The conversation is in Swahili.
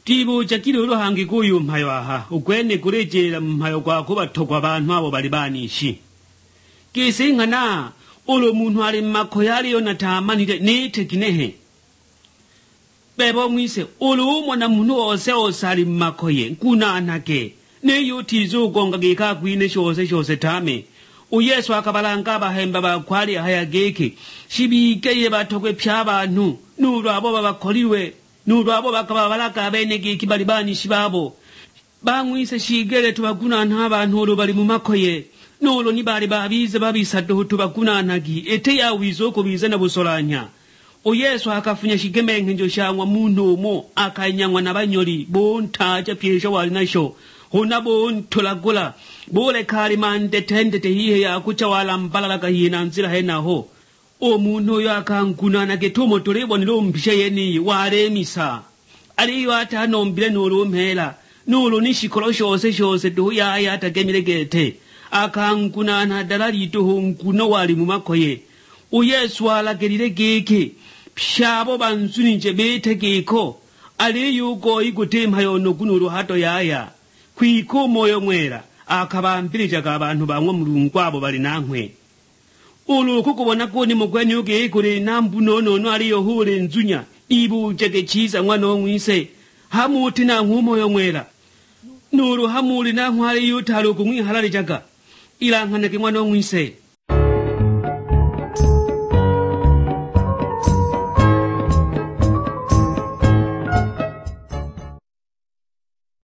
tibo chakile ulohangi kuyu mhayo aha ukwene kurejela mhayo kwako batokwa abantu abo bali banishi kisingana ulo muntu ali mmakhoya aliyo natamanire nitekinehe bebo mwise ulo umona muntu wose osali mmakhoye nkunanake neyo tizo gonga geka kwine shose tame uyesu akabalanga abahemba bakwali hayageke shibikeye batokwe pyabantu nulu abo babakholiwe nulu abo bakababalaka bene geki bali banishi babo bamwise shigere tubagunana abantu ulo bali mu makhoye nolo ni bali babize babisado tubagunanagi ete yawizo ko bizana busolanya uyesu akafunya shigemenge njo shangwa muntu mo akanyangwa nabanyoli bontaja pyesho wali nasho hona bontolagula bole kali mande tendete hihe ya kucha wala mbalala kahina nzira henaho o muntu yo akangunana getomo tolebo nilo mpishe yeni waremisa aliyo ata nombile nolo mhela nolo nishikolo shose do ya atagemile gete akangunana dalali toho nkuno wali mu makhoye uyesu alagelile geke pyabo banzuni nje bete geko aliyo go igutemha yono kunulu hato yaya kwiko moyo mwera akabambirija abantu bamwe mulungu abo bali nankwe ulo kukubona koni mugwenye uge kuri nambu nono aliyo hule nzunya ibu jege chiza mwana omwise hamuti na moyo mwera nuru hamuli na nkwali yutalo kumwi halali jaga ilangana ke mwana omwise